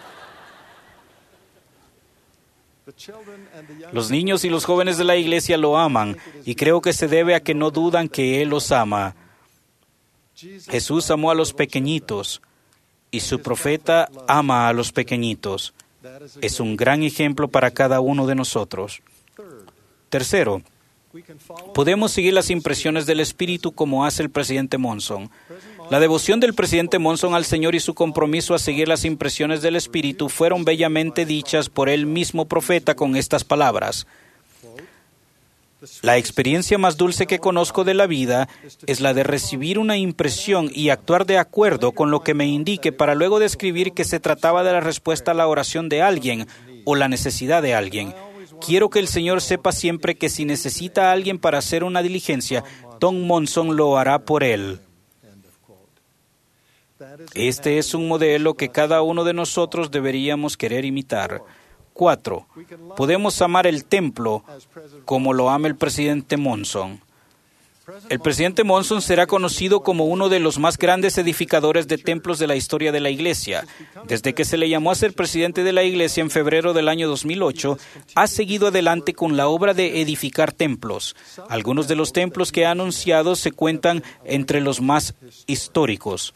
Los niños y los jóvenes de la iglesia lo aman, y creo que se debe a que no dudan que Él los ama. Jesús amó a los pequeñitos, y su profeta ama a los pequeñitos. Es un gran ejemplo para cada uno de nosotros. Tercero, podemos seguir las impresiones del Espíritu como hace el presidente Monson. La devoción del presidente Monson al Señor y su compromiso a seguir las impresiones del Espíritu fueron bellamente dichas por el mismo profeta con estas palabras: la experiencia más dulce que conozco de la vida es la de recibir una impresión y actuar de acuerdo con lo que me indique para luego describir que se trataba de la respuesta a la oración de alguien o la necesidad de alguien. Quiero que el Señor sepa siempre que si necesita a alguien para hacer una diligencia, Tom Monson lo hará por él. Este es un modelo que cada uno de nosotros deberíamos querer imitar. 4. Podemos amar el templo como lo ama el presidente Monson. El presidente Monson será conocido como uno de los más grandes edificadores de templos de la historia de la Iglesia. Desde que se le llamó a ser presidente de la Iglesia en febrero del año 2008, ha seguido adelante con la obra de edificar templos. Algunos de los templos que ha anunciado se cuentan entre los más históricos.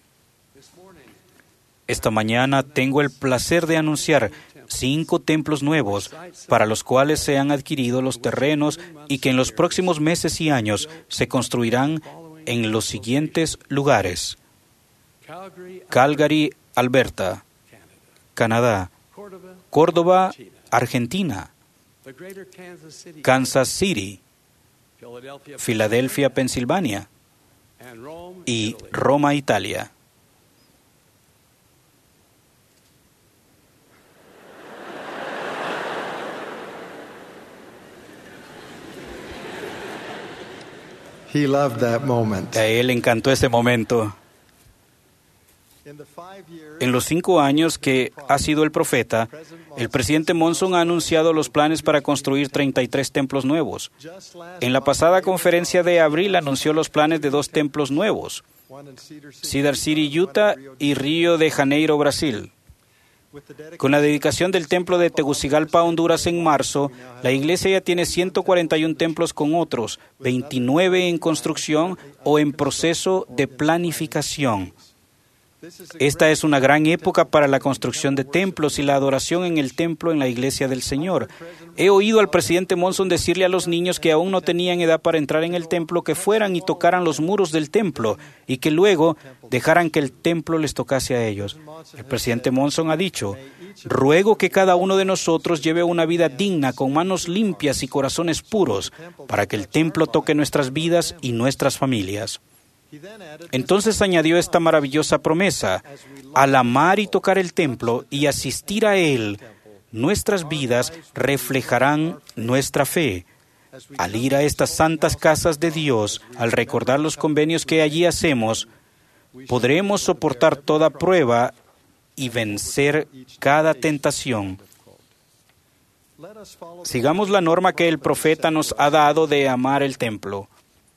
Esta mañana tengo el placer de anunciar 5 templos nuevos para los cuales se han adquirido los terrenos y que en los próximos meses y años se construirán en los siguientes lugares: Calgary, Alberta, Canadá; Córdoba, Argentina; Kansas City; Filadelfia, Pensilvania; y Roma, Italia. He loved that moment. A él le encantó ese momento. En los 5 años que ha sido el profeta, el presidente Monson ha anunciado los planes para construir 33 templos nuevos. En la pasada conferencia de abril anunció los planes de 2 templos nuevos: Cedar City, Utah, y Río de Janeiro, Brasil. Con la dedicación del templo de Tegucigalpa, Honduras, en marzo, la iglesia ya tiene 141 templos con otros 29 en construcción o en proceso de planificación. Esta es una gran época para la construcción de templos y la adoración en el templo en la iglesia del Señor. He oído al presidente Monson decirle a los niños que aún no tenían edad para entrar en el templo que fueran y tocaran los muros del templo y que luego dejaran que el templo les tocase a ellos. El presidente Monson ha dicho: ruego que cada uno de nosotros lleve una vida digna, con manos limpias y corazones puros, para que el templo toque nuestras vidas y nuestras familias. Entonces añadió esta maravillosa promesa: al amar y tocar el templo y asistir a él, nuestras vidas reflejarán nuestra fe. Al ir a estas santas casas de Dios, al recordar los convenios que allí hacemos, podremos soportar toda prueba y vencer cada tentación. Sigamos la norma que el profeta nos ha dado de amar el templo.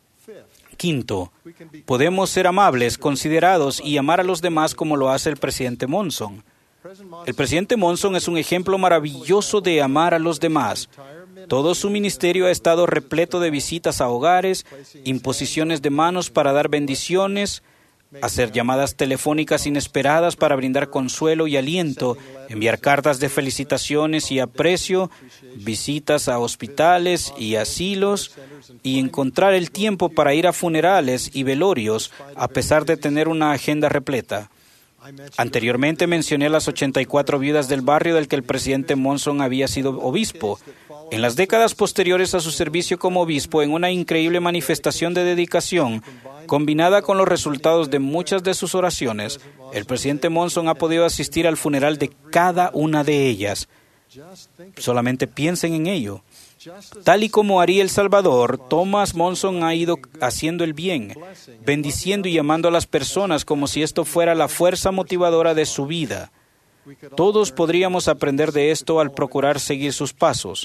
5. Podemos ser amables, considerados y amar a los demás como lo hace el presidente Monson. El presidente Monson es un ejemplo maravilloso de amar a los demás. Todo su ministerio ha estado repleto de visitas a hogares, imposiciones de manos para dar bendiciones, hacer llamadas telefónicas inesperadas para brindar consuelo y aliento, enviar cartas de felicitaciones y aprecio, visitas a hospitales y asilos, y encontrar el tiempo para ir a funerales y velorios, a pesar de tener una agenda repleta. Anteriormente mencioné las 84 viudas del barrio del que el presidente Monson había sido obispo. En las décadas posteriores a su servicio como obispo, en una increíble manifestación de dedicación, combinada con los resultados de muchas de sus oraciones, el presidente Monson ha podido asistir al funeral de cada una de ellas. Solamente piensen en ello. Tal y como haría El Salvador, Thomas Monson ha ido haciendo el bien, bendiciendo y amando a las personas como si esto fuera la fuerza motivadora de su vida. Todos podríamos aprender de esto al procurar seguir sus pasos.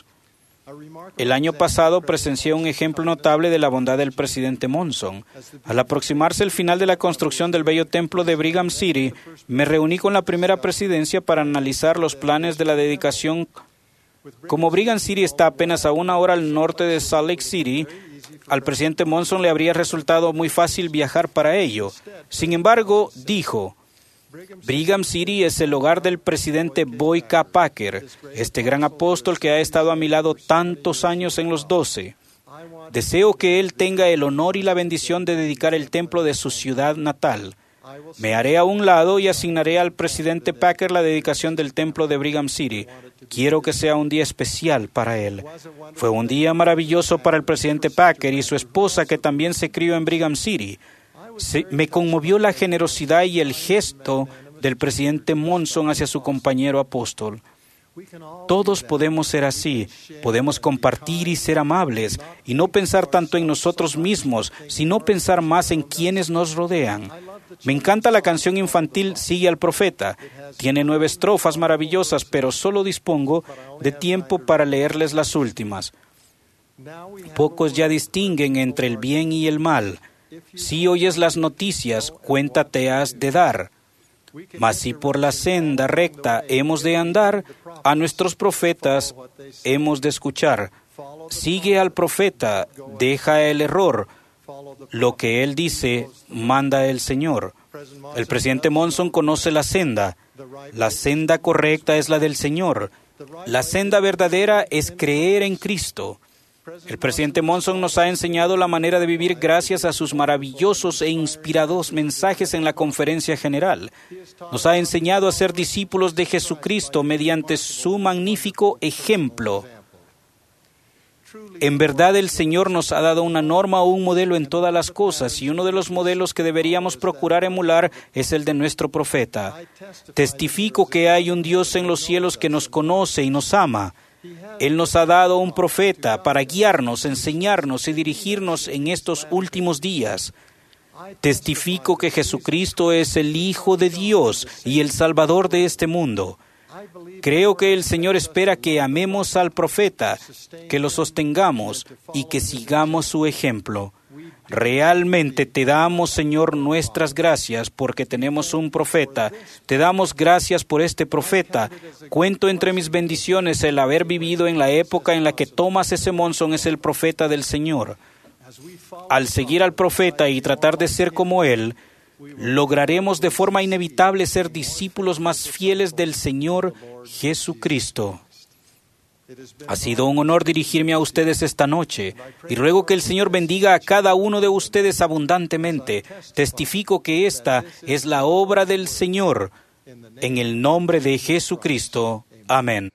El año pasado presencié un ejemplo notable de la bondad del presidente Monson. Al aproximarse el final de la construcción del bello templo de Brigham City, me reuní con la primera presidencia para analizar los planes de la dedicación. Como Brigham City está apenas a 1 hora al norte de Salt Lake City, al presidente Monson le habría resultado muy fácil viajar para ello. Sin embargo, dijo: Brigham City es el hogar del presidente Boy K. Packer, este gran apóstol que ha estado a mi lado tantos años en los 12. Deseo que él tenga el honor y la bendición de dedicar el templo de su ciudad natal. Me haré a un lado y asignaré al presidente Packer la dedicación del templo de Brigham City. Quiero que sea un día especial para él. Fue un día maravilloso para el presidente Packer y su esposa, que también se crió en Brigham City. Me conmovió la generosidad y el gesto del presidente Monson hacia su compañero apóstol. Todos podemos ser así. Podemos compartir y ser amables y no pensar tanto en nosotros mismos, sino pensar más en quienes nos rodean. Me encanta la canción infantil Sigue al Profeta. Tiene 9 estrofas maravillosas, pero solo dispongo de tiempo para leerles las últimas. Pocos ya distinguen entre el bien y el mal. Si oyes las noticias, cuenta te has de dar. Mas si por la senda recta hemos de andar, a nuestros profetas hemos de escuchar. Sigue al profeta, deja el error. Lo que él dice, manda el Señor. El presidente Monson conoce la senda. La senda correcta es la del Señor. La senda verdadera es creer en Cristo. El presidente Monson nos ha enseñado la manera de vivir gracias a sus maravillosos e inspirados mensajes en la conferencia general. Nos ha enseñado a ser discípulos de Jesucristo mediante su magnífico ejemplo. En verdad, el Señor nos ha dado una norma o un modelo en todas las cosas, y uno de los modelos que deberíamos procurar emular es el de nuestro profeta. Testifico que hay un Dios en los cielos que nos conoce y nos ama. Él nos ha dado un profeta para guiarnos, enseñarnos y dirigirnos en estos últimos días. Testifico que Jesucristo es el Hijo de Dios y el Salvador de este mundo. Creo que el Señor espera que amemos al profeta, que lo sostengamos y que sigamos su ejemplo. Realmente te damos, Señor, nuestras gracias porque tenemos un profeta. Te damos gracias por este profeta. Cuento entre mis bendiciones el haber vivido en la época en la que Thomas S. Monson es el profeta del Señor. Al seguir al profeta y tratar de ser como él, lograremos de forma inevitable ser discípulos más fieles del Señor Jesucristo. Ha sido un honor dirigirme a ustedes esta noche y ruego que el Señor bendiga a cada uno de ustedes abundantemente. Testifico que esta es la obra del Señor. En el nombre de Jesucristo. Amén.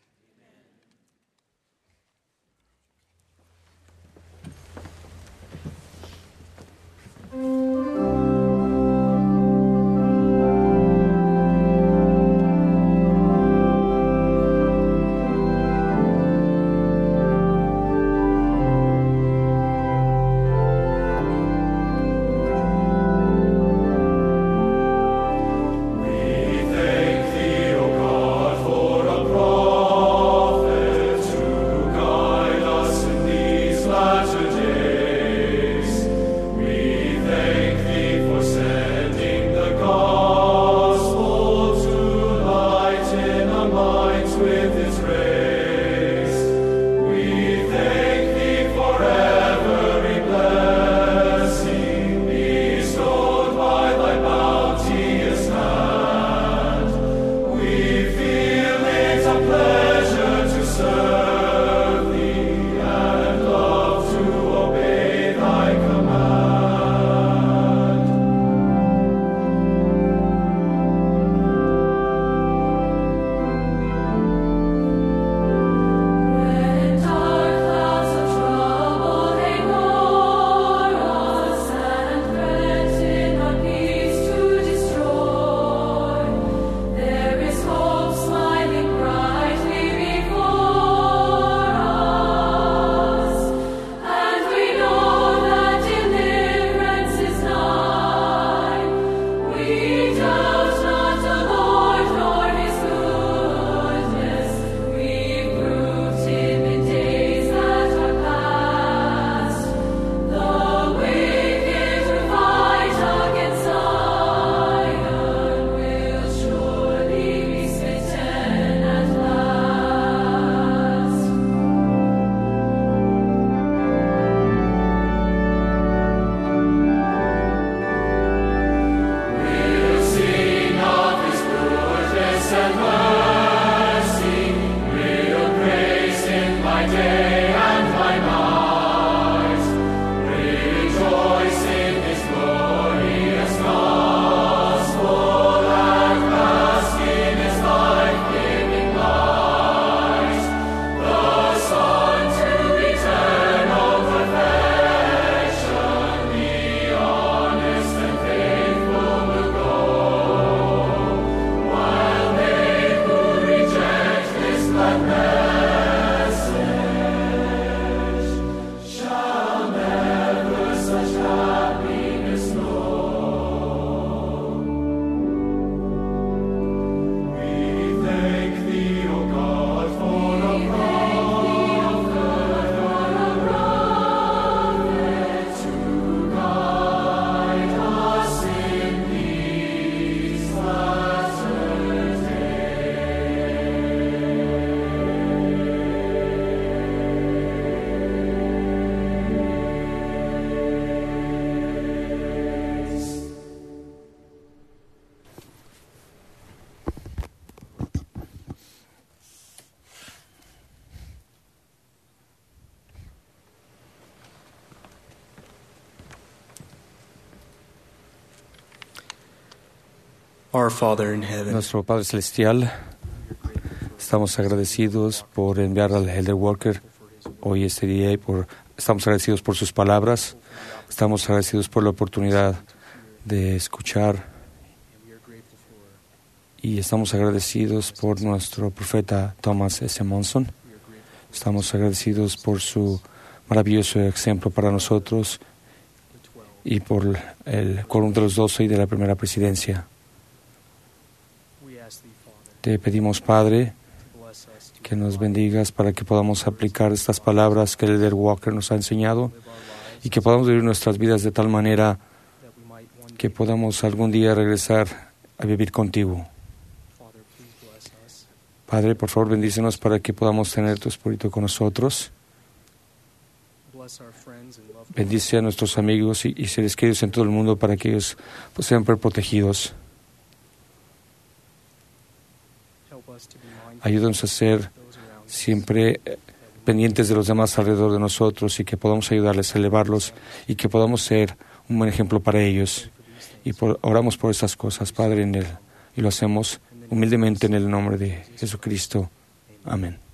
Our Father in heaven, Nuestro Padre Celestial, estamos agradecidos por enviar al Elder Walker hoy este día y estamos agradecidos por sus palabras, estamos agradecidos por la oportunidad de escuchar y estamos agradecidos por nuestro profeta Thomas S. Monson. Estamos agradecidos por su maravilloso ejemplo para nosotros y por el quórum de los 12 y de la primera presidencia. Te pedimos, Padre, que nos bendigas para que podamos aplicar estas palabras que el Elder Walker nos ha enseñado y que podamos vivir nuestras vidas de tal manera que podamos algún día regresar a vivir contigo. Padre, por favor, bendícenos para que podamos tener tu Espíritu con nosotros. Bendice a nuestros amigos y seres queridos en todo el mundo para que ellos sean protegidos. Ayúdanos a ser siempre pendientes de los demás alrededor de nosotros y que podamos ayudarles a elevarlos y que podamos ser un buen ejemplo para ellos. Y oramos por estas cosas, Padre, y lo hacemos humildemente en el nombre de Jesucristo. Amén.